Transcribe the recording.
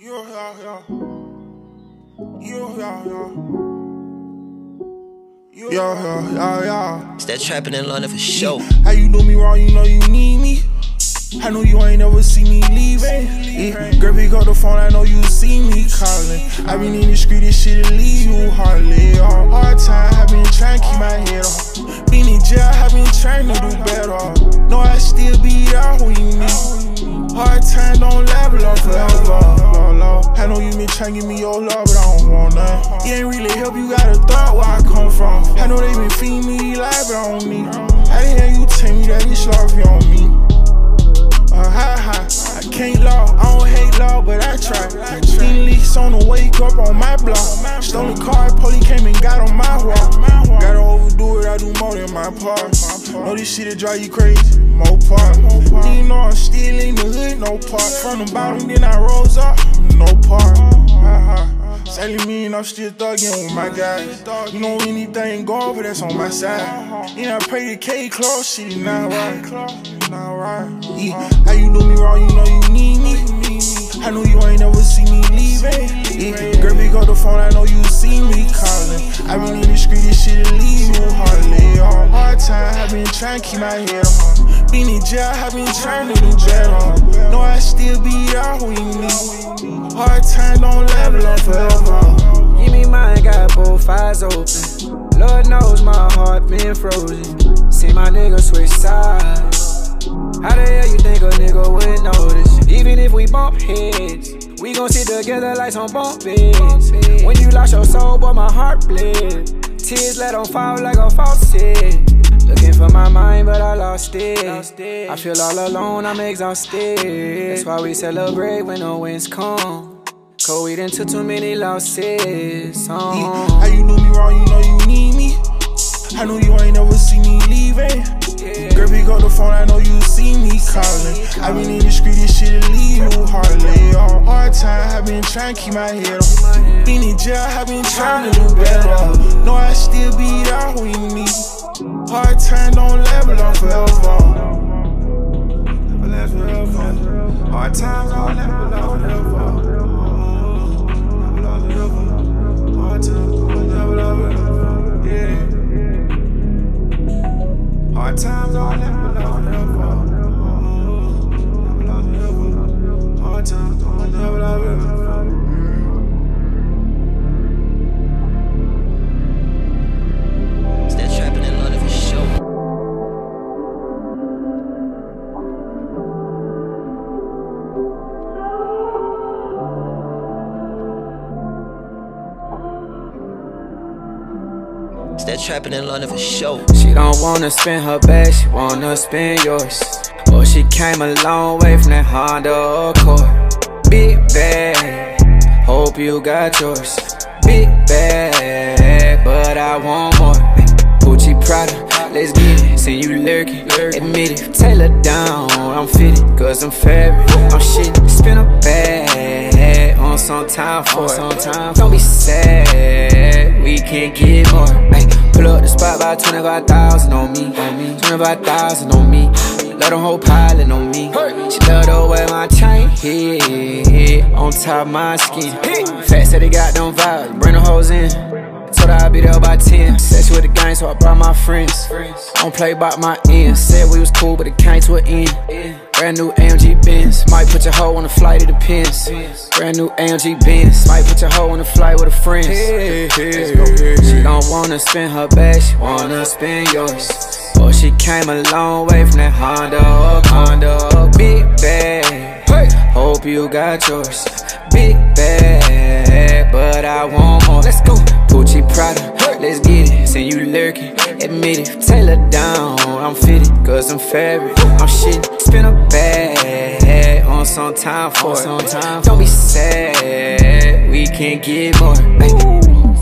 It's that trapping in London for sure. How you do me wrong, you know you need me. I know you ain't never see me leaving. Girl, pick up the phone, I know you see me calling. I been in the street, this shit'll leave you hardly. Hard time, I been trying to keep my head on. Been in jail, I been trying to do better. Know I still be there when you need. Hard time don't level up forever. I know you been trying to give me your love, but I don't want none. It ain't really help, you gotta thought where I come from. I know they been feeding me life, but I don't need. I didn't hear you tell me that it's love you on me. I can't lie, I don't hate love, but I try. Seen leaks on the wake up on my block. Stolen car, police came and got on my walk. Gotta overdo it, I do more than my part. Know this shit'll drive you crazy, more part. You know I'm still in the hood, no part. From the bottom, then I rose up, no part. Sadly mean I'm still thuggin' with my guys. You know anything go, but that's on my side. And I pray the K close, shit is not right. How you do me wrong, you know you need me. I know you ain't never see me leaving. Girl, pick up the phone, I know you see me calling. I been in the street, this shit'll leave you hardly. Hard time, I been trying to keep my head on. Been in jail, I been trying to do better. Know I still be there when you need. Hard time don't level up forever. Give me mine, got both eyes open. Lord knows my heart been frozen. See my nigga switch sides. How the hell you think a nigga would notice? Even if we bump heads, we gon' sit together like some bump beds. When you lost your soul, boy, my heart bled. Tears let them fall like a faucet. Looking for my mind, but I lost it. I feel all alone, I'm exhausted. That's why we celebrate when the winds come. Cause we done took too many losses. How you do me wrong, you know you need me. I know you ain't never see me leaving. Girl, pick up the phone, I know you see me calling. I been in the street, this shit'll leave you hardly. Hard time, I been trying to keep my head on. Been in jail, I been trying to do better. Know I still be there when you need. Hard time don't level up forever. Never last forever. Hard times don't level up forever. Never last forever. Hard times don't level up forever. Yeah. Hard times don't level up forever. Never last forever. Hard times don't level up forever. It's that trapping in London for sure. She don't wanna spend her bag, she wanna spend yours. Oh, she came a long way from that Honda Accord. Big bag, hope you got yours. Big bag, but I want more. Gucci Prada, let's get it. See you lurking, admit it. Tailor down, I'm fitted, cause I'm fabric. I'm shitting, spin a bag on some time for it. Don't be sad, we can't get more. Ay, pull up the spot by 25,000 on me. 25,000 on me. Let them whole pilot on me. She love the way my chain hit on top of my skin. Fat said they got them vibes, bring the hoes in. Told her I'd be there by 10. Said she with the gang, so I brought my friends. I don't play by my end. Said we was cool, but it came to an end. Brand new AMG Benz. Might put your hoe on a flight, it depends. Brand new AMG Benz. Might put your hoe on a flight with her friends. She don't wanna spend her bag, she wanna spend yours. Oh, she came a long way from that Honda. Big bag, hope you got yours. Big bag, but I want more. Let's go. Gucci Prada, let's get it. See you lurking, admit it. Tailor down, I'm fitted, cause I'm fabric. I'm shitting, spin a bag on some time for it. Don't be sad, we can't get more. Ay.